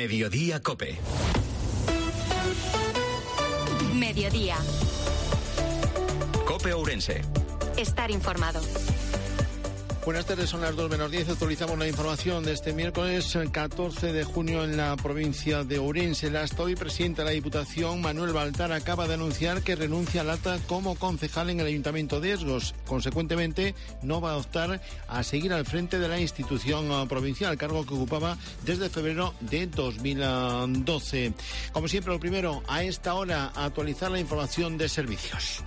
Mediodía COPE. Mediodía. COPE Ourense. Estar informado. Buenas tardes, son las 2:10. Actualizamos la información de este miércoles 14 de junio en la provincia de Ourense. La hasta hoy presidente de la Diputación, Manuel Baltar, acaba de anunciar que renuncia al acta como concejal en el Ayuntamiento de Esgos. Consecuentemente, no va a optar a seguir al frente de la institución provincial, cargo que ocupaba desde febrero de 2012. Como siempre, lo primero, a esta hora, actualizar la información de servicios.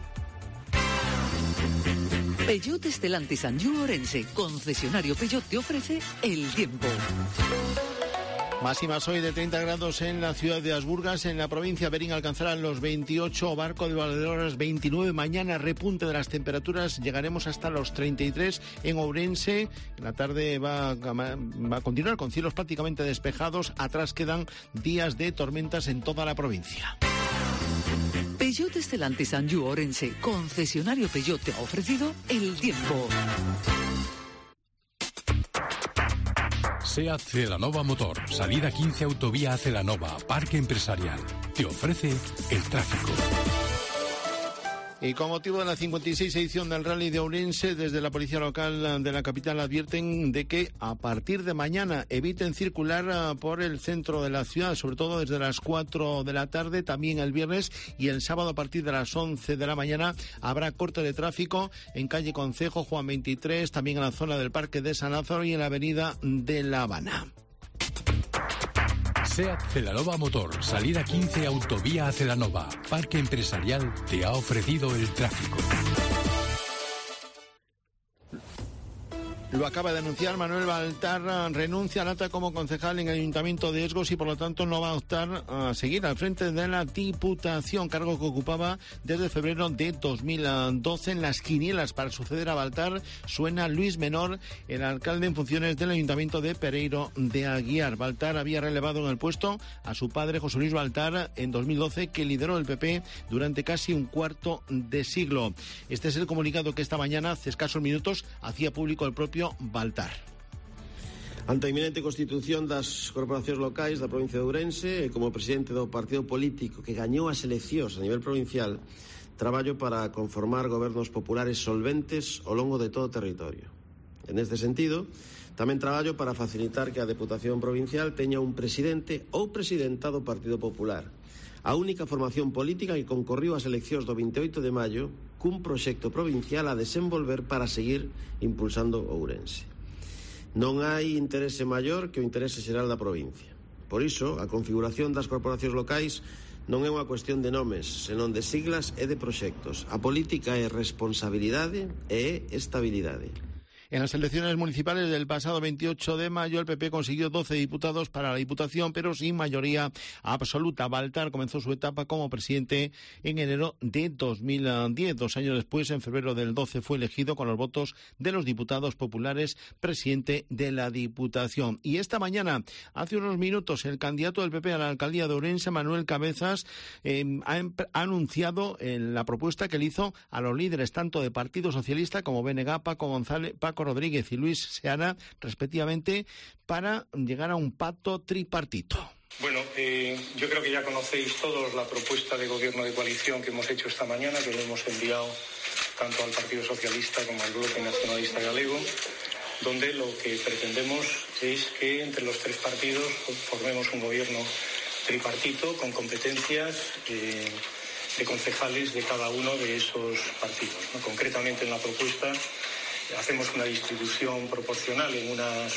Peugeot Stellantis Anjou Ourense, concesionario Peugeot, te ofrece el tiempo. Máximas hoy de 30 grados en la ciudad de Asburgas. En la provincia de Berín alcanzarán los 28, Barco de Valdeorras 29. Mañana repunte de las temperaturas, llegaremos hasta los 33 en Ourense. En la tarde va a continuar con cielos prácticamente despejados. Atrás quedan días de tormentas en toda la provincia. Peugeot Stellantis Anjou Ourense, concesionario Peugeot, te ha ofrecido el tiempo. SEAT Celanova Motor, salida 15 Autovía Celanova, Parque Empresarial, te ofrece el tráfico. Y con motivo de la 56 edición del Rally de Ourense, desde la Policía Local de la capital advierten de que a partir de mañana eviten circular por el centro de la ciudad, sobre todo desde las 4 de la tarde, también el viernes y el sábado a partir de las 11 de la mañana habrá corte de tráfico en calle Concejo, Juan 23, también en la zona del Parque de San Lázaro y en la avenida de La Habana. SEAT Celanova Motor, salida 15 Autovía Celanova, Parque Empresarial, te ha ofrecido el tráfico. Lo acaba de anunciar Manuel Baltar, renuncia al acta como concejal en el Ayuntamiento de Esgos y por lo tanto no va a optar a seguir al frente de la Diputación, cargo que ocupaba desde febrero de 2012. En las quinielas para suceder a Baltar suena Luis Menor, el alcalde en funciones del Ayuntamiento de Pereiro de Aguiar. Baltar había relevado en el puesto a su padre José Luis Baltar en 2012, que lideró el PP durante casi un cuarto de siglo. Este es el comunicado que esta mañana, hace escasos minutos, hacía público el propio Baltar. Ante a inminente constitución das corporacións locais da provincia de Ourense, como presidente do partido político que gañou as eleccións a nivel provincial, traballo para conformar gobernos populares solventes ao longo de todo o territorio. En este sentido, tamén traballo para facilitar que a Deputación Provincial teña un presidente ou presidenta do Partido Popular, a única formación política que concorriu ás eleccións do 28 de maio cun proxecto provincial a desenvolver para seguir impulsando Ourense. Non hai interese maior que o interese xeral da provincia. Por iso, a configuración das corporacións locais non é unha cuestión de nomes, senón de siglas e de proxectos. A política é responsabilidade e é estabilidade. En las elecciones municipales del pasado 28 de mayo, el PP consiguió 12 diputados para la Diputación, pero sin mayoría absoluta. Baltar comenzó su etapa como presidente en enero de 2010. 2 años después, en febrero del 12, fue elegido con los votos de los diputados populares presidente de la Diputación. Y esta mañana, hace unos minutos, el candidato del PP a la alcaldía de Ourense, Manuel Cabezas, ha anunciado la propuesta que le hizo a los líderes tanto de Partido Socialista como BNG, Paco Rodríguez y Luis Seana, respectivamente, para llegar a un pacto tripartito. Bueno, yo creo que ya conocéis todos la propuesta de gobierno de coalición que hemos hecho esta mañana, que lo hemos enviado tanto al Partido Socialista como al Bloque Nacionalista Galego, donde lo que pretendemos es que entre los tres partidos formemos un gobierno tripartito con competencias de concejales de cada uno de esos partidos, ¿no? Concretamente en la propuesta hacemos una distribución proporcional en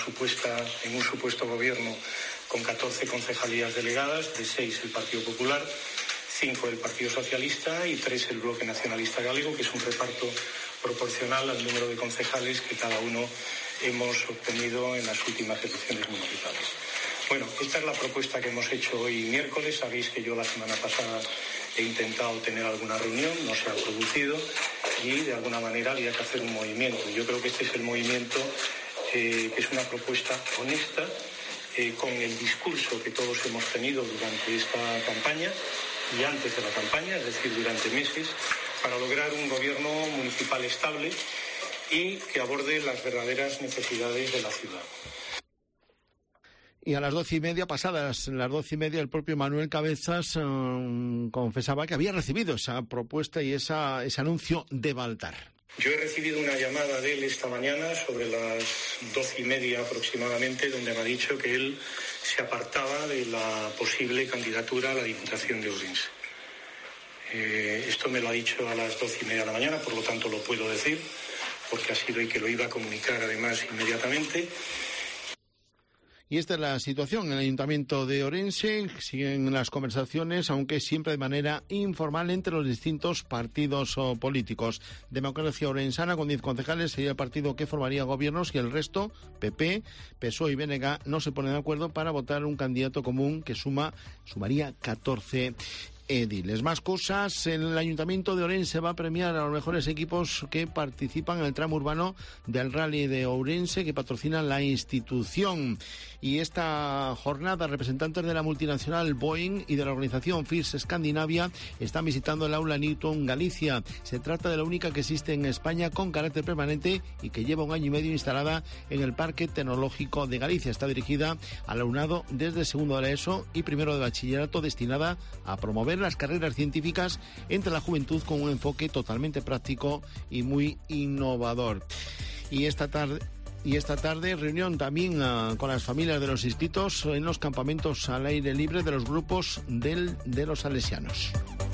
un supuesto gobierno con 14 concejalías delegadas, de 6 el Partido Popular, 5 el Partido Socialista y 3 el Bloque Nacionalista Galego, que es un reparto proporcional al número de concejales que cada uno hemos obtenido en las últimas elecciones municipales. Bueno, esta es la propuesta que hemos hecho hoy miércoles. Sabéis que yo la semana pasada he intentado tener alguna reunión, no se ha producido y de alguna manera había que hacer un movimiento. Yo creo que este es el movimiento, que es una propuesta honesta, con el discurso que todos hemos tenido durante esta campaña y antes de la campaña, es decir, durante meses, para lograr un gobierno municipal estable y que aborde las verdaderas necesidades de la ciudad. Y a las 12:30, pasadas las 12:30, el propio Manuel Cabezas confesaba que había recibido esa propuesta y ese anuncio de Baltar. Yo he recibido una llamada de él esta mañana sobre las 12:30 aproximadamente, donde me ha dicho que él se apartaba de la posible candidatura a la Diputación de Ourense. Esto me lo ha dicho a las 12:30 de la mañana, por lo tanto lo puedo decir, porque ha sido y que lo iba a comunicar además inmediatamente. Y esta es la situación en el Ayuntamiento de Ourense. Siguen las conversaciones, aunque siempre de manera informal, entre los distintos partidos políticos. Democracia Ourensana, con 10 concejales, sería el partido que formaría gobiernos, y el resto, PP, PSOE y BNG, no se ponen de acuerdo para votar un candidato común que sumaría 14 ediles. Más cosas. El Ayuntamiento de Ourense va a premiar a los mejores equipos que participan en el tramo urbano del Rally de Ourense, que patrocina la institución. Y esta jornada, representantes de la multinacional Boeing y de la organización FIRS Escandinavia están visitando el aula Newton Galicia. Se trata de la única que existe en España con carácter permanente y que lleva 1 año y medio instalada en el Parque Tecnológico de Galicia. Está dirigida al alumnado desde segundo de la ESO y primero de bachillerato, destinada a promover las carreras científicas entre la juventud con un enfoque totalmente práctico y muy innovador. Y esta tarde reunión también con las familias de los inscritos en los campamentos al aire libre de los grupos de los salesianos.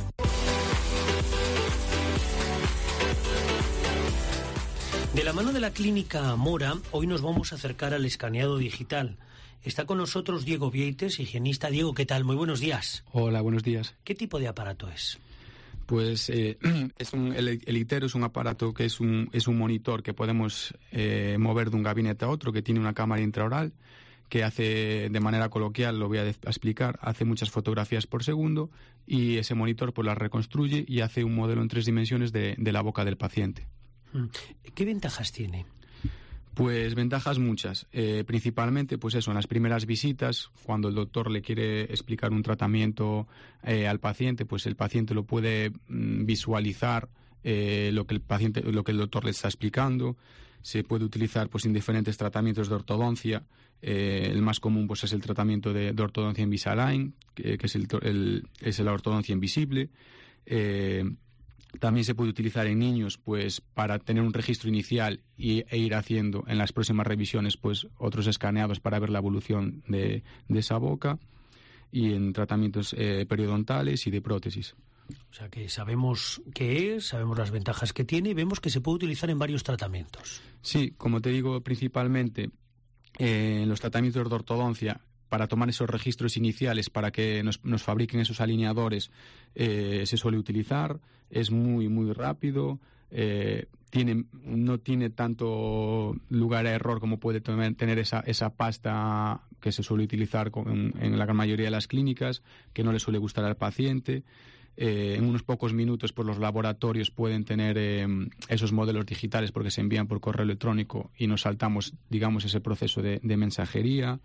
De la mano de la Clínica Mora, hoy nos vamos a acercar al escaneado digital. Está con nosotros Diego Vieites, higienista. Diego, ¿qué tal? Muy buenos días. Hola, buenos días. ¿Qué tipo de aparato es? Pues el ITERO es un aparato que es un monitor que podemos mover de un gabinete a otro, que tiene una cámara intraoral, que hace, de manera coloquial, lo voy a explicar, hace muchas fotografías por segundo, y ese monitor pues las reconstruye y hace un modelo en 3 dimensiones de la boca del paciente. ¿Qué ventajas tiene? Pues ventajas muchas, principalmente pues eso, en las primeras visitas, cuando el doctor le quiere explicar un tratamiento al paciente, pues el paciente lo puede visualizar lo que el doctor le está explicando. Se puede utilizar pues en diferentes tratamientos de ortodoncia. El más común pues es el tratamiento de ortodoncia Invisalign, que es la ortodoncia invisible. También se puede utilizar en niños pues para tener un registro inicial e ir haciendo en las próximas revisiones pues otros escaneados para ver la evolución de esa boca, y en tratamientos periodontales y de prótesis. O sea que sabemos qué es, sabemos las ventajas que tiene y vemos que se puede utilizar en varios tratamientos. Sí, como te digo, principalmente en los tratamientos de ortodoncia, para tomar esos registros iniciales, para que nos fabriquen esos alineadores, se suele utilizar. Es muy, muy rápido, no tiene tanto lugar a error como puede tener esa pasta que se suele utilizar en la gran mayoría de las clínicas, que no le suele gustar al paciente. En unos pocos minutos pues los laboratorios pueden tener esos modelos digitales, porque se envían por correo electrónico y nos saltamos, digamos, ese proceso de mensajería.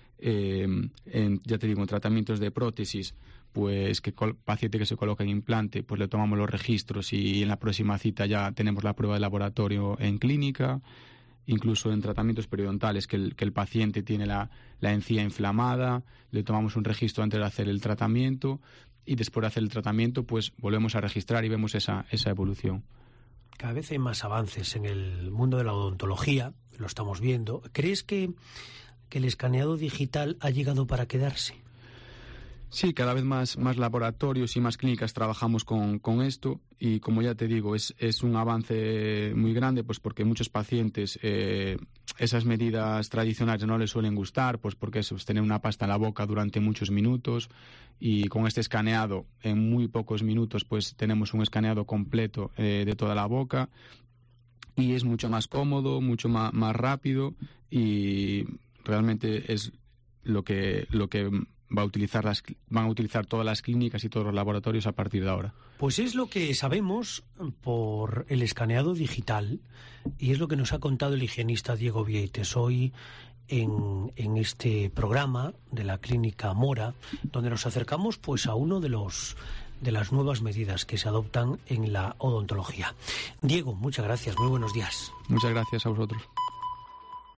Ya te digo, en tratamientos de prótesis, pues que paciente que se coloca en implante, pues le tomamos los registros y en la próxima cita ya tenemos la prueba de laboratorio en clínica. Incluso en tratamientos periodontales, que el paciente tiene la encía inflamada, le tomamos un registro antes de hacer el tratamiento, y después de hacer el tratamiento pues volvemos a registrar y vemos esa evolución. Cada vez hay más avances en el mundo de la odontología, lo estamos viendo. ¿Crees que el escaneado digital ha llegado para quedarse? Sí, cada vez más laboratorios y más clínicas trabajamos con esto, y como ya te digo, es un avance muy grande, pues porque muchos pacientes esas medidas tradicionales no les suelen gustar, pues porque eso es tener una pasta en la boca durante muchos minutos, y con este escaneado en muy pocos minutos pues tenemos un escaneado completo de toda la boca, y es mucho más cómodo, mucho más rápido, y realmente es lo que van a utilizar todas las clínicas y todos los laboratorios a partir de ahora. Pues es lo que sabemos por el escaneado digital, y es lo que nos ha contado el higienista Diego Vieites hoy en este programa de la Clínica Mora, donde nos acercamos pues a uno de las nuevas medidas que se adoptan en la odontología. Diego, muchas gracias, muy buenos días. Muchas gracias a vosotros.